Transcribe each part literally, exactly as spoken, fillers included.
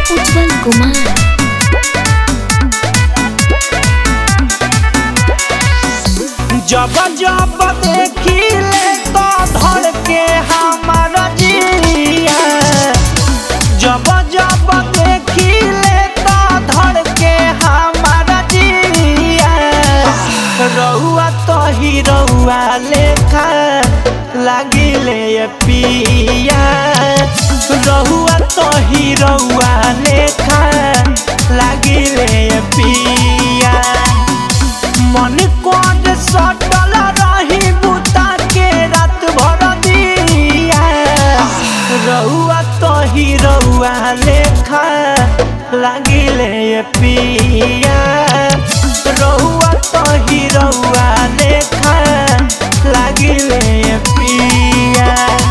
उज्जवल कुमार। जब जब देखिले तो धड़ के हमार जिया, जब जब देखिले तो धड़ के हमार जिया। रउआ तो ही रउआ लेखा लागिले पिया, रउआ तो ही रउआ लेखा लागिले पिया। मन कोड सटल रही बुता के रात भर दिया, रउआ तो ही रउआ लेखा लागिले पिया, रउआ तो ही रउआ लेखा लागिले पिया।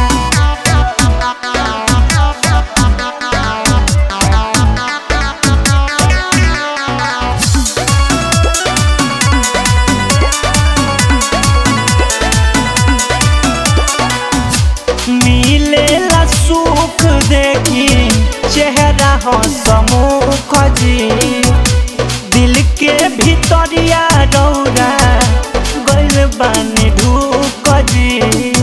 मिलेला सुख देखी चेहरा हंसमुख जी, दिल के भीतरिया रौरा गइल बानी ढूक जी।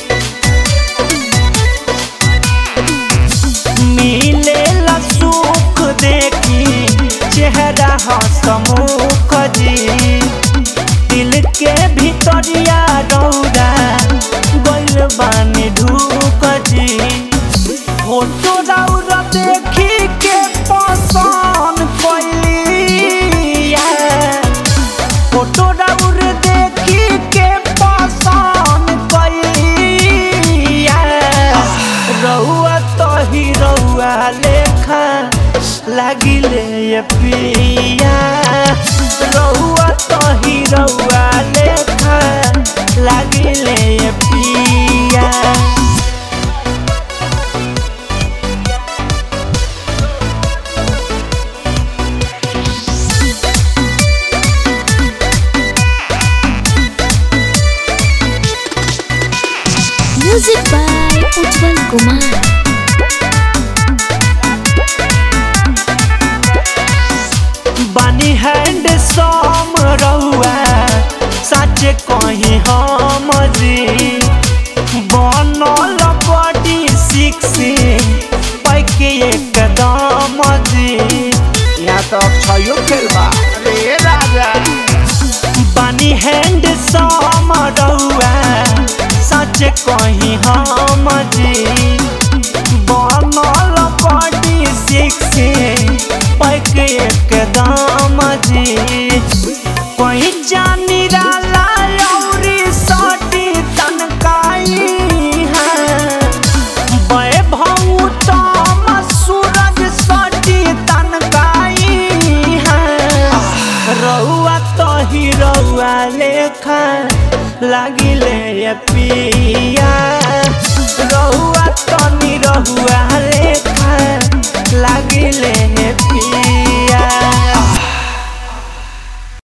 मिलेला सुख देखी चेहरा हंसमुख जी, दिल के भीतरिया रौरा गइल बानी ढूक जी। फोटो रौरा देखी के पसंद कइलिया, फोटो रौरा देखी के पसंद कइलिया। रउआ तो ही रउआ लेखा लागिले पिया, रउआ तो ही रउआ लेखा लागिले पिया। Music by Ujjwal Kumar. बानी हैंड सम रउआ सच कहीं हम जी, बनल बॉडी सिक्सी पैके एकदम जी। यहाँ तो अक्षयो खेल बा रे राजा। बानी हैंड सम रउआ सच कहीं हम जी, बनल बॉडी सिक्सी पैके एकदम जी। कोई जानी राला औरी सटी तनकाई है, वैभव तम सूरज सटी तनकाई है। रउआ तो ही रउआ लेखा लागिले पिया, रउआ तो नि रउआ लेखा लाग